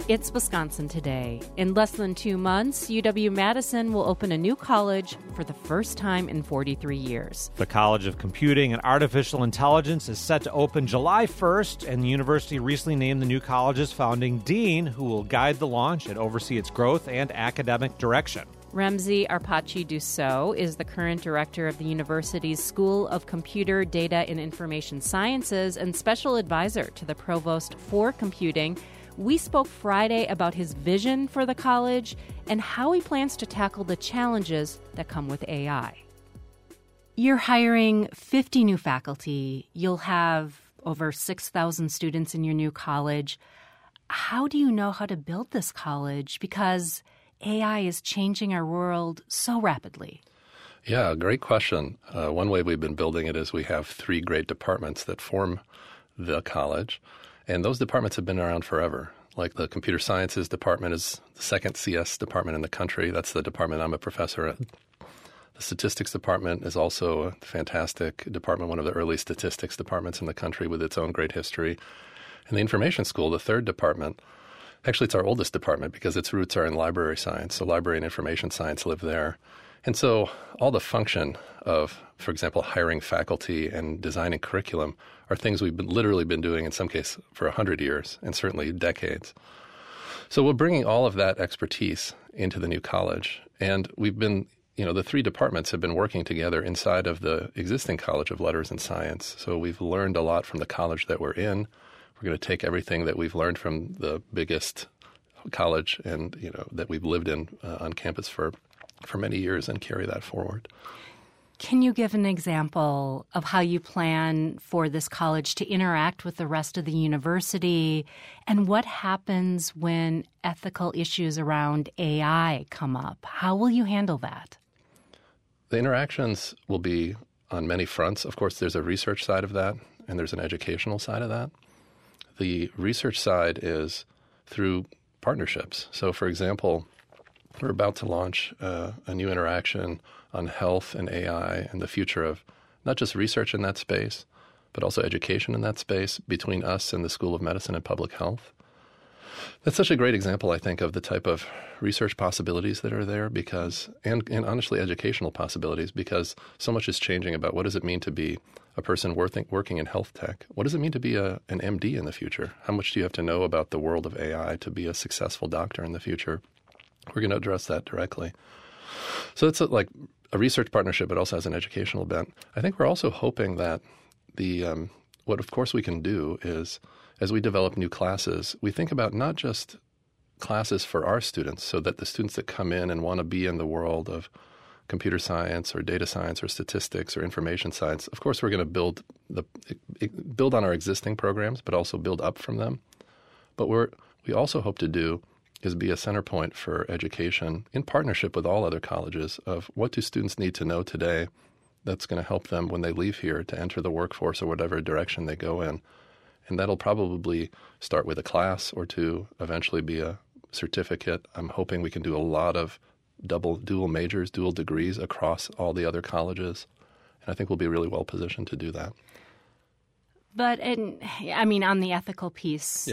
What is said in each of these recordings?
It's Wisconsin Today. In less than 2 months, UW-Madison will open a new college for the first time in 43 years. The College of Computing and Artificial Intelligence is set to open July 1st, and the university recently named the new college's founding dean, who will guide the launch and oversee its growth and academic direction. Ramzi Arpachi-Dussault is the current director of the university's School of Computer, Data, and Information Sciences and special advisor to the provost for computing. We spoke Friday about his vision for the college and how he plans to tackle the challenges that come with AI. You're hiring 50 new faculty. You'll have over 6,000 students in your new college. How do you know how to build this college? Because AI is changing our world so rapidly. Yeah, great question. One way we've been building it is we have 3 great departments that form the college. And those departments have been around forever. Like the computer sciences department is the second CS department in the country. That's the department I'm a professor at. The statistics department is also a fantastic department, one of the early statistics departments in the country with its own great history. And the information school, the third department, actually it's our oldest department because its roots are in library science. So library and information science live there. And so all the function of, for example, hiring faculty and designing curriculum are things we've literally been doing in some case for 100 years and certainly decades. So we're bringing all of that expertise into the new college. And we've been, the 3 departments have been working together inside of the existing College of Letters and Science. So we've learned a lot from the college that we're in. We're going to take everything that we've learned from the biggest college and, that we've lived in on campus for many years and carry that forward. Can you give an example of how you plan for this college to interact with the rest of the university and what happens when ethical issues around AI come up? How will you handle that? The interactions will be on many fronts. Of course, there's a research side of that and there's an educational side of that. The research side is through partnerships. So, for example, we're about to launch a new interaction on health and AI and the future of not just research in that space, but also education in that space between us and the School of Medicine and Public Health. That's such a great example, I think, of the type of research possibilities that are there because, and honestly, educational possibilities, because so much is changing about what does it mean to be a person working in health tech? What does it mean to be an MD in the future? How much do you have to know about the world of AI to be a successful doctor in the future? We're going to address that directly. So it's like a research partnership, but also has an educational bent. I think we're also hoping that what of course we can do is, as we develop new classes, we think about not just classes for our students so that the students that come in and want to be in the world of computer science or data science or statistics or information science, of course we're going to build on our existing programs, but also build up from them. But we also hope to do is be a center point for education in partnership with all other colleges of what do students need to know today that's going to help them when they leave here to enter the workforce or whatever direction they go in. And that'll probably start with a class or 2, eventually be a certificate. I'm hoping we can do a lot of dual majors, dual degrees across all the other colleges. And I think we'll be really well positioned to do that. But, on the ethical piece,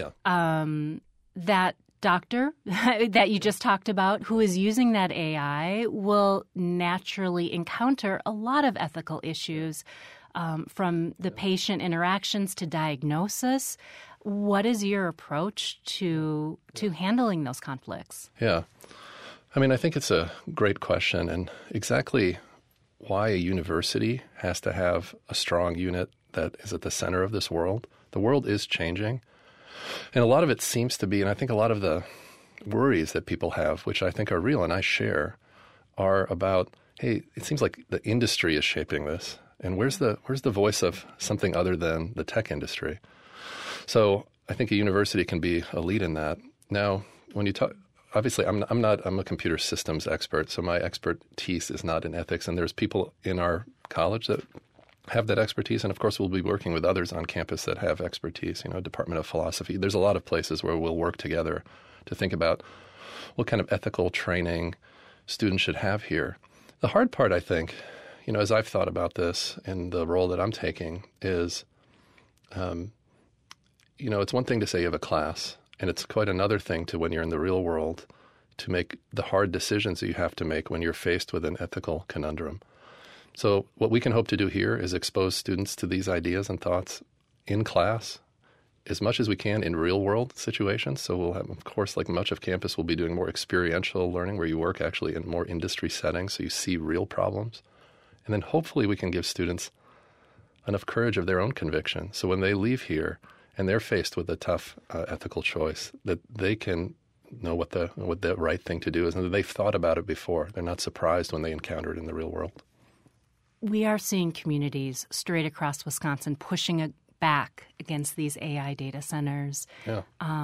that doctor that you just talked about who is using that AI will naturally encounter a lot of ethical issues from the patient interactions to diagnosis. What is your approach to handling those conflicts? Yeah. I think it's a great question and exactly why a university has to have a strong unit that is at the center of this world. The world is changing. And a lot of it seems to be, and I think a lot of the worries that people have, which I think are real and I share, are about, hey, it seems like the industry is shaping this. And where's the voice of something other than the tech industry? So I think a university can be a lead in that. Now, when you talk, obviously I'm a computer systems expert, so my expertise is not in ethics. And there's people in our college that have that expertise. And of course, we'll be working with others on campus that have expertise, Department of Philosophy. There's a lot of places where we'll work together to think about what kind of ethical training students should have here. The hard part, I think, as I've thought about this and the role that I'm taking is, it's one thing to say you have a class And it's quite another thing to, when you're in the real world, to make the hard decisions that you have to make when you're faced with an ethical conundrum. So what we can hope to do here is expose students to these ideas and thoughts in class as much as we can in real-world situations. So we'll have, of course, like much of campus, we'll be doing more experiential learning where you work actually in more industry settings so you see real problems. And then hopefully we can give students enough courage of their own conviction so when they leave here and they're faced with a tough ethical choice, that they can know what the right thing to do is and that they've thought about it before. They're not surprised when they encounter it in the real world. We are seeing communities straight across Wisconsin pushing back against these AI data centers. Yeah.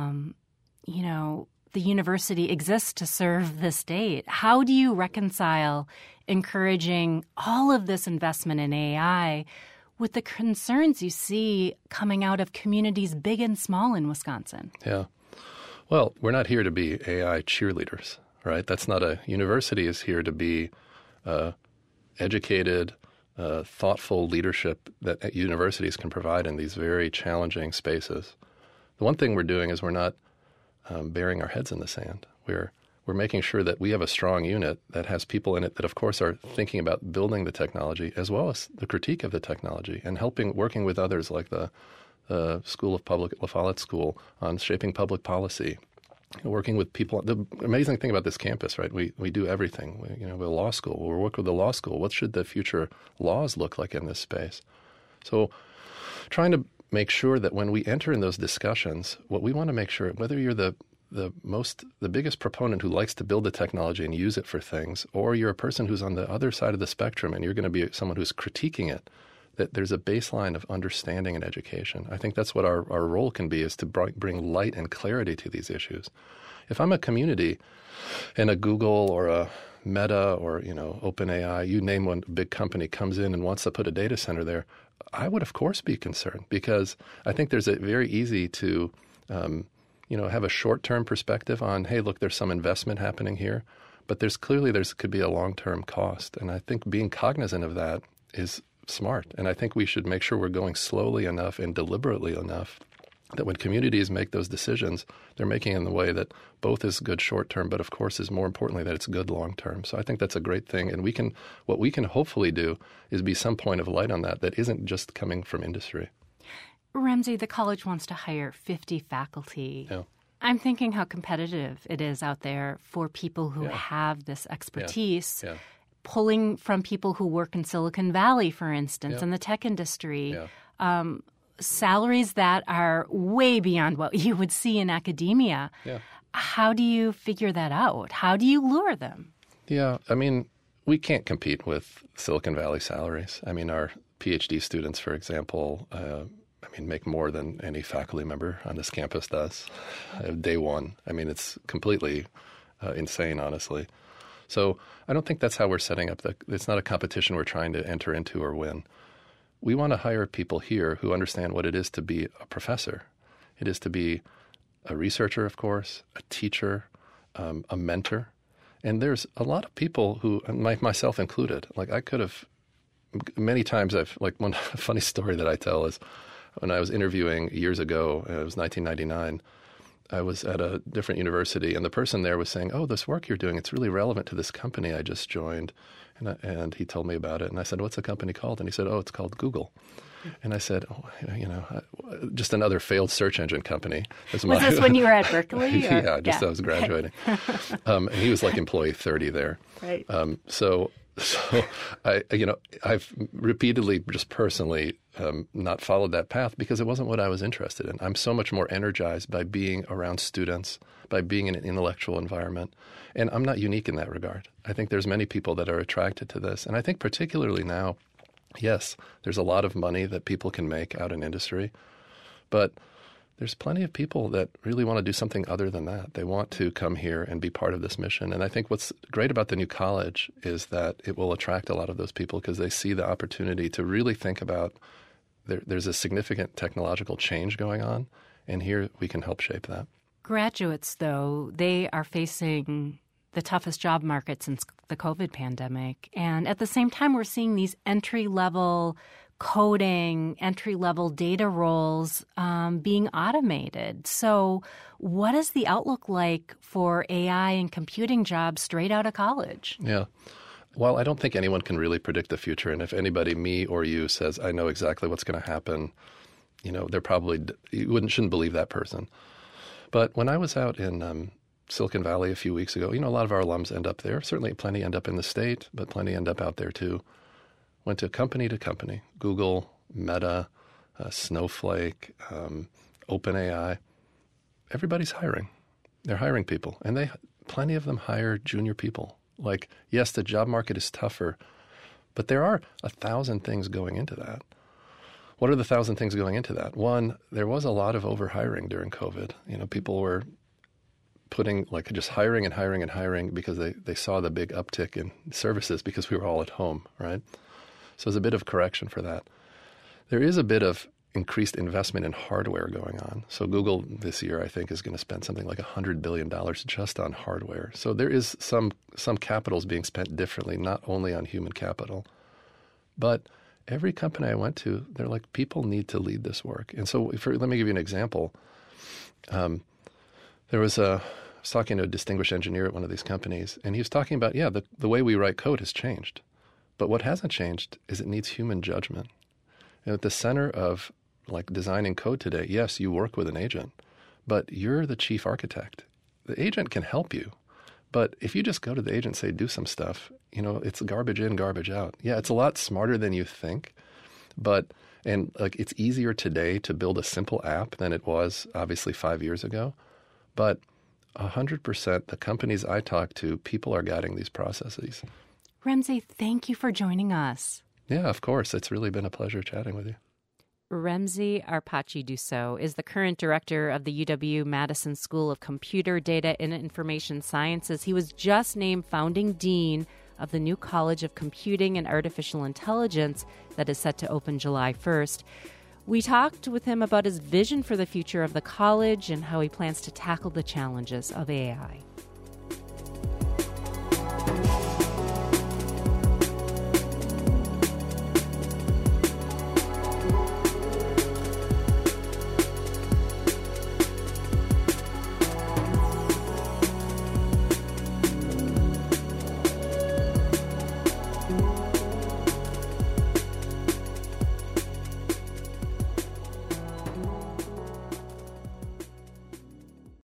The university exists to serve the state. How do you reconcile encouraging all of this investment in AI with the concerns you see coming out of communities big and small in Wisconsin? Yeah. Well, we're not here to be AI cheerleaders, right? That's not a university is here to be educated, thoughtful leadership that universities can provide in these very challenging spaces. The one thing we're doing is we're not burying our heads in the sand. We're making sure that we have a strong unit that has people in it that, of course, are thinking about building the technology as well as the critique of the technology and working with others like the School of Public at La Follette School on shaping public policy, working with people. The amazing thing about this campus, right? We do everything. We're a law school. We work with the law school. What should the future laws look like in this space? So trying to make sure that when we enter in those discussions, what we want to make sure, whether you're the biggest proponent who likes to build the technology and use it for things, or you're a person who's on the other side of the spectrum and you're going to be someone who's critiquing it, that there's a baseline of understanding and education. I think that's what our role can be, is to bring light and clarity to these issues. If I'm a community and a Google or a Meta or OpenAI, you name one big company, comes in and wants to put a data center there, I would, of course, be concerned because I think there's a very easy to have a short-term perspective on, hey, look, there's some investment happening here, but there could be a long-term cost. And I think being cognizant of that is smart. And I think we should make sure we're going slowly enough and deliberately enough that when communities make those decisions, they're making in the way that both is good short-term, but of course is more importantly that it's good long-term. So I think that's a great thing. And what we can hopefully do is be some point of light on that isn't just coming from industry. Ramsey, the college wants to hire 50 faculty. Yeah. I'm thinking how competitive it is out there for people who have this expertise. Yeah. Pulling from people who work in Silicon Valley, for instance, in the tech industry, salaries that are way beyond what you would see in academia. Yeah. How do you figure that out? How do you lure them? Yeah, I mean, we can't compete with Silicon Valley salaries. I mean, our PhD students, for example, make more than any faculty member on this campus does. Day one. I mean, it's completely insane, honestly. So I don't think that's how we're setting up. It's not a competition we're trying to enter into or win. We want to hire people here who understand what it is to be a professor. It is to be a researcher, of course, a teacher, a mentor. And there's a lot of people who, myself included, like I could have, many times one funny story that I tell is when I was interviewing years ago, it was 1999, I was at a different university, and the person there was saying, oh, this work you're doing, it's really relevant to this company I just joined. And he told me about it. And I said, what's the company called? And he said, oh, it's called Google. And I said, just another failed search engine company. Was this when you were at Berkeley? Yeah, I was graduating. And he was like employee 30 there. Right. So I've repeatedly, just personally, not followed that path because it wasn't what I was interested in. I'm so much more energized by being around students, by being in an intellectual environment. And I'm not unique in that regard. I think there's many people that are attracted to this. And I think particularly now, yes, there's a lot of money that people can make out in industry, but there's plenty of people that really want to do something other than that. They want to come here and be part of this mission. And I think what's great about the new college is that it will attract a lot of those people because they see the opportunity to really think about there's a significant technological change going on, and here we can help shape that. Graduates, though, they are facing the toughest job market since the COVID pandemic. And at the same time, we're seeing these entry-level coding, entry-level data roles being automated. So what is the outlook like for AI and computing jobs straight out of college? Yeah. Well, I don't think anyone can really predict the future. And if anybody, me or you, says, I know exactly what's going to happen, they're probably, shouldn't believe that person. But when I was out in Silicon Valley a few weeks ago, a lot of our alums end up there. Certainly plenty end up in the state, but plenty end up out there too. Went to company, Google, Meta, Snowflake, OpenAI. Everybody's hiring. They're hiring people. And plenty of them hire junior people. Like, yes, the job market is tougher, but there are 1,000 things going into that. What are the 1,000 things going into that? One, there was a lot of overhiring during COVID. People were putting just hiring and hiring and hiring because they saw the big uptick in services because we were all at home, right? So there's a bit of correction for that. There is a bit of increased investment in hardware going on. So Google this year, I think, is going to spend something like $100 billion just on hardware. So there is some capitals being spent differently, not only on human capital. But every company I went to, they're like, people need to lead this work. And so let me give you an example. I was talking to a distinguished engineer at one of these companies, and he was talking about, the way we write code has changed. But what hasn't changed is it needs human judgment. And at the center of designing code today, yes, you work with an agent, but you're the chief architect. The agent can help you. But if you just go to the agent and say, do some stuff, it's garbage in, garbage out. Yeah, it's a lot smarter than you think. It's easier today to build a simple app than it was obviously 5 years ago. But 100%, the companies I talk to, people are guiding these processes. Remzi, thank you for joining us. Yeah, of course. It's really been a pleasure chatting with you. Remzi Arpachi-Dussault is the current director of the UW-Madison School of Computer, Data, and Information Sciences. He was just named founding dean of the new College of Computing and Artificial Intelligence that is set to open July 1st. We talked with him about his vision for the future of the college and how he plans to tackle the challenges of AI.